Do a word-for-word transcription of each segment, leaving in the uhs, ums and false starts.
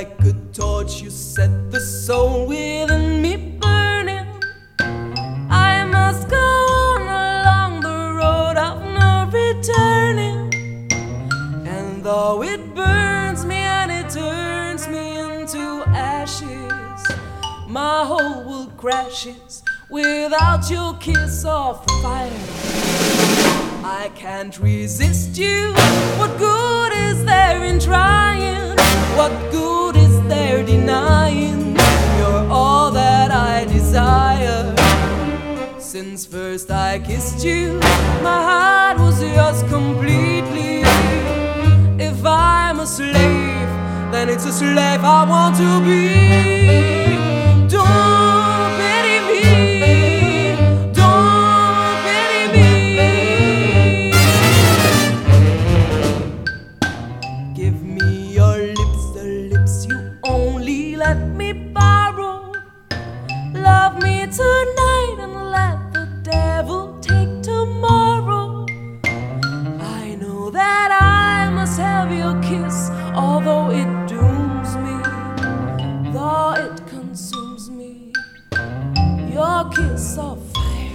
like a torch, you set the soul within me burning. I must go on along the road of no returning. And though it burns me and it turns me into ashes, my whole world crashes without your kiss of fire. I can't resist you. What good is there in trying? What good is there denying? You're all that I desire. Since first I kissed you, my heart was yours completely. If I'm a slave, then it's a slave I want to be. Don't pity me, don't pity me. Give me your lips, the lips you only let me borrow. Love me tonight and let the devil take tomorrow. I know that I must have your kiss, although it dooms me, though it consumes me. Your kiss of fire.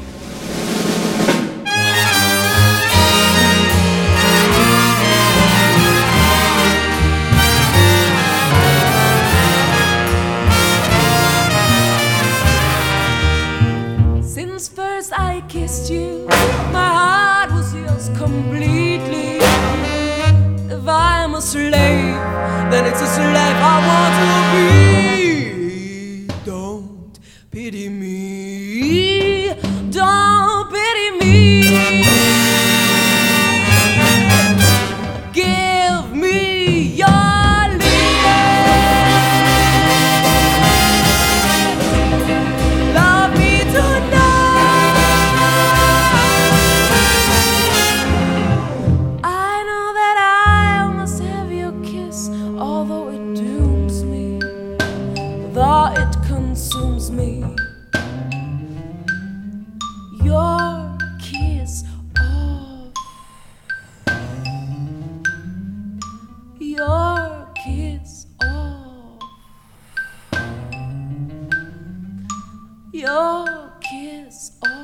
Since first I kissed you, my heart was yours completely. If I'm a slave, then it's a slave I want to be. Don't pity me, don't pity me. Give me your lips. Love me tonight. I know that I must have your kiss, although it dooms me, though it consumes me. Your kiss of, your kiss of, your kiss of.